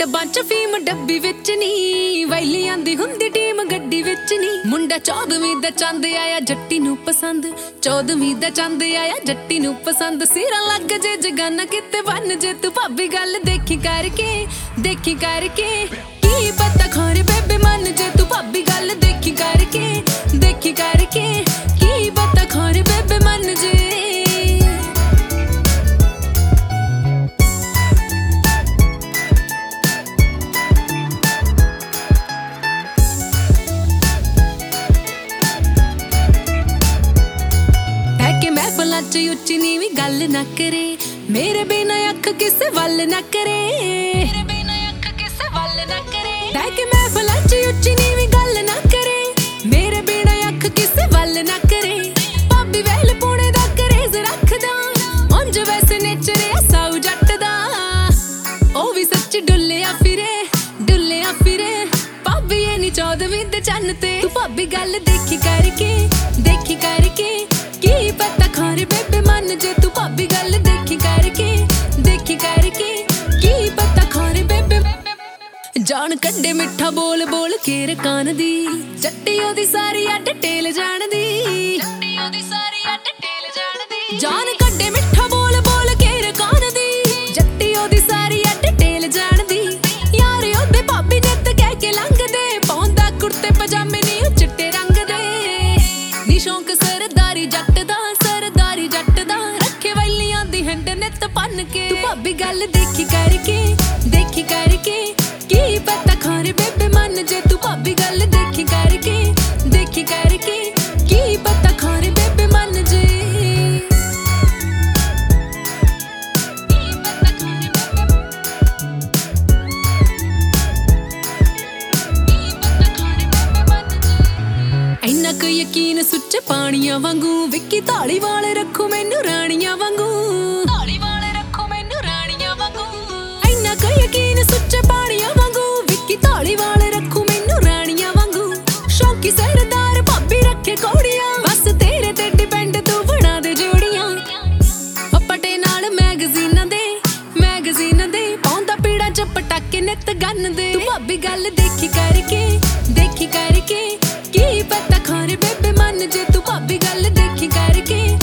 ਡੱਬਾਂ ਚ ਫੀਮ ਡੱਬੀ ਵਿੱਚ ਨੀ, ਵੈਲੀਆਂ ਦੀ ਹੁੰਦੀ ਟੀਮ ਗੱਡੀ ਵਿੱਚ ਨੀ। ਮੁੰਡਾ 14ਵੀਂ ਦਾ ਚੰਦ ਆਇਆ ਜੱਟੀ ਨੂੰ ਪਸੰਦ, 14ਵੀਂ ਦਾ ਚੰਦ ਆਇਆ ਜੱਟੀ ਨੂੰ ਪਸੰਦ। ਸਿਰਾਂ ਲੱਗ ਜੇ ਜਗਾਨਾ ਕਿਤੇ ਬਣ ਜੇ ਤੂੰ ਭਾਬੀ, ਗੱਲ ਦੇਖੀ ਕਰਕੇ ਦੇਖੀ ਕਰਕੇ। ਕੀ ਪਤਾ ਖੋਰੇ ਬੇਬੇ ਮੰਨ ਜੇ ਤੂੰ ਭਾਬੀ, ਗੱਲ ਦੇਖੀ ਕਰਕੇ ਦੇਖੀ ਕਰਕੇ। ਕੀ ਪਤਾ ਖੋਰੇ ਬੇਬੇ ਮੰਨ ਜੇ। ਉੱਚੀ ਨੀਵੀਂ ਗੱਲ ਨਾ ਕਰੇ, ਮੇਰੇ ਬਿਨਾ ਅੱਖ ਕਿਸੇ ਵੱਲ ਨਾ ਕਰੇ, ਮੇਰੇ ਬਿਨਾ ਅੱਖ ਕਿਸੇ ਵੱਲ ਨਾ ਕਰੇ। ਲੈ ਕੇ ਮਹਿਫਲਾਂ ਚ ਉੱਚੀ ਨੀਵੀਂ ਗੱਲ ਨਾ ਕਰੇ, ਮੇਰੇ ਬਿਨਾ ਅੱਖ ਕਿਸੇ ਵੱਲ ਨਾ ਕਰੇ। ਭਾਬੀ ਵਹਿਲ ਪੂਣੇ ਦਾ ਕਰੇਜ਼ ਰੱਖਦਾ, ਉਂਝ ਵੈਸੇ ਨੇਚਰ ਆ ਸਾਊ ਜੱਟ ਦਾ। ਉਹ ਵੀ ਸੱਚ ਡੁੱਲਿਆ ਫਿਰੇ ਭਾਬੀ ਇਹ ਨੀ 14ਵੀਂ ਦੇ ਚੰਨ ਤੇ। ਤੂੰ ਭਾਬੀ ਗੱਲ ਦੇਖੀ ਕਰਕੇ ਦੇਖੀ ਕਰਕੇ। ਕੀ ਪਤਾ ਖੋਰੇ ਬੇਬੇ ਮੰਨ ਜੇ ਤੂੰ ਭਾਬੀ, ਗੱਲ ਦੇਖੀ ਕਰਕੇ ਦੇਖੀ ਕਰਕੇ। ਕੀ ਪਤਾ ਖੋਰੇ ਬੇਬੇ ਜਾਣ ਕੱਢੇ ਮਿੱਠਾ ਬੋਲ ਬੋਲ ਕੇ ਰਕਾਨ ਦੀ, ਜੱਟੀ ਉਹਦੀ ਸਾਰੀ ਆ ਡਿਟੇਲ ਜਾਣਦੀ, ਜੱਟੀ ਉਹਦੀ ਸਾਰੀ ਆ ਡਿਟੇਲ ਜਾਣਦੀ। ਜਾਣ ਕੱਢੇ ਮਿੱਠਾ ਬੋਲ ਬੋਲ ਕੇ ਰਕਾਨ ਦੀ, ਜੱਟੀ ਉਹਦੀ ਸਾਰੀ ਆ ਡਿਟੇਲ ਜਾਣਦੀ। ਯਾਰ ਉਹਦੇ ਭਾਬੀ ਨਿੱਤ ਕਹਿ ਕੇ ਲੰਘਦੇ, ਪਾਉਂਦਾ ਕੁੜਤੇ ਪਜਾਮੇ ਨੀ ਉਹ ਚਿੱਟੇ ਰੰਗ ਦੇ। ਨੀ ਸ਼ੌਂਕ ਸਰਦਾਰੀ ਜੱਟ ਦਾ, ਸਰਦਾਰੀ ਜੱਟ ਦਾ, ਰੱਖੇ ਵੈਲੀਆਂ ਦੀ ਹਿੰਡ ਨਿੱਤ ਭੰਨ ਕੇ। ਤੂੰ ਭਾਬੀ ਗੱਲ ਦੇਖੀ ਕਰਕੇ ਦੇਖੀ ਕਰਕੇ। ਕੀ ਪਤਾ ਖੋਰੇ ਬੇਬੇ ਮੰਨ ਜੇ ਤੂੰ ਭਾਬੀ, ਗੱਲ ਦੇਖੀ ਕਰਕੇ ਦੇਖੀ ਕਰਕੇ। ਕੀ ਪਤਾ ਖੋਰੇ ਬੇਬੇ ਮੰਨ ਜੇ। ਇੰਨਾ ਕੁ ਯਕੀਨ ਸੁੱਚੇ ਪਾਣੀਆਂ ਵਾਂਗੂ, ਵਿੱਕੀ ਧਾਲੀਵਾਲ ਰੱਖੂ ਮੈਨੂੰ ਰਾਣੀਆਂ ਵਾਂਗੂ, ਧਾਲੀਵਾਲ ਰੱਖੂ ਮੈਨੂੰ ਰਾਣੀਆਂ ਵਾਂਗੂ। ਇੰਨਾ ਕੁ ਯਕੀਨ ਸੁੱਚੇ ਪਾਣੀਆਂ ਵਾਂਗੂ, ਵਿੱਕੀ ਧਾਲੀਵਾਲ ਰੱਖੂ ਮੈਨੂੰ ਰਾਣੀਆਂ ਵਾਂਗੂ। ਸ਼ੌਂਕੀ ਸਰਦਾਰ ਭਾਬੀ ਰੱਖੇ ਕੋੜੀਆਂ, ਬਸ ਤੇਰੇ ਤੇ ਡਿਪੈਂਡ ਤੂੰ ਬਣਾ ਦੇ ਜੋੜੀਆਂ। ਪੱਟੇ ਨਾਲ ਮੈਗਜ਼ੀਨਾਂ ਦੇ ਪਾਉਂਦਾ ਪੀੜਾ ਚ ਪਟਾਕੇ ਨਿੱਤ ਗੰਨ ਦੇ। ਤੂੰ ਭਾਬੀ ਗੱਲ ਦੇਖੀ ਕਰਕੇ ਦੇਖੀ ਕਰਕੇ। ਕੀ ਪਤਾ ਖੋਰੇ ਬੇਬੇ ਮੰਨ ਜੇ ਤੂੰ ਭਾਬੀ, ਗੱਲ ਦੇਖੀ ਕਰਕੇ